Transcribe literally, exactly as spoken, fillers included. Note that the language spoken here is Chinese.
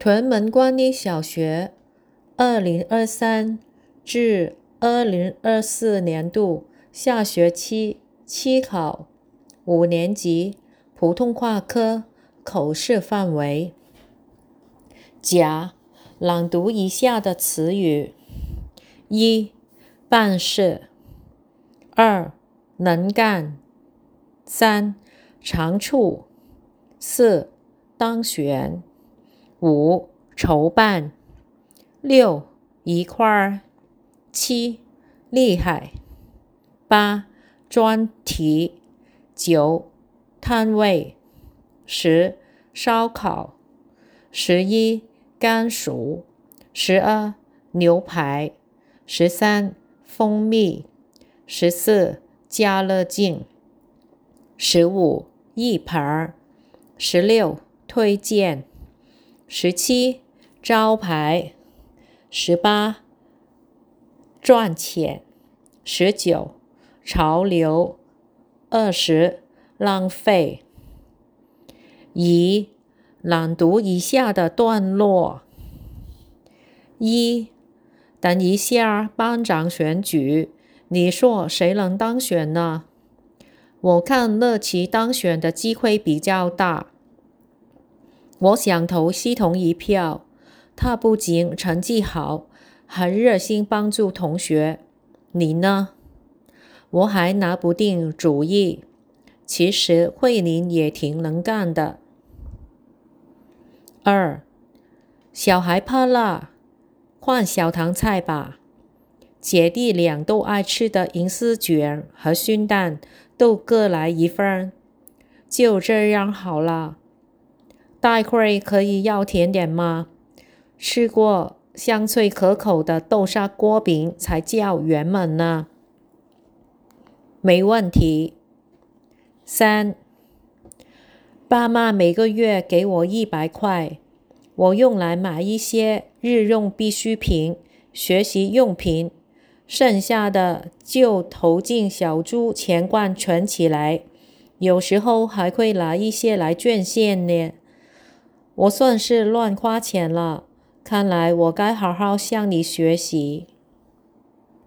屯门官立小学二零二三至二零二四年度下学期期考五年级普通话科口试范围。甲，朗读以下的词语：一、办事；二、能干；三、长处；四、当选；五、筹办；六、一块儿；七、厉害；八、专题；九、摊位；十、烧烤；十一、甘薯；十二、牛排；十三、蜂蜜；十四、加热镜；十五、一盘；十六、推荐；十七、招牌；十八、赚钱；十九、潮流；二十、浪费。乙，朗读以下的段落：一、等一下班长选举，你说谁能当选呢？我看乐琪当选的机会比较大，我想投系统一票。他不仅成绩好，还热心帮助同学。你呢？我还拿不定主意。其实慧玲也挺能干的。二，小孩怕辣，换小糖菜吧。姐弟俩都爱吃的银丝卷和熏蛋都各来一份，就这样好了。待会儿可以要甜点吗？吃过香脆可口的豆沙锅饼才叫圆满呢。没问题。三，爸妈每个月给我一百块，我用来买一些日用必需品、学习用品，剩下的就投进小猪钱罐存起来，有时候还会拿一些来捐献呢。我算是乱花钱了，看来我该好好向你学习。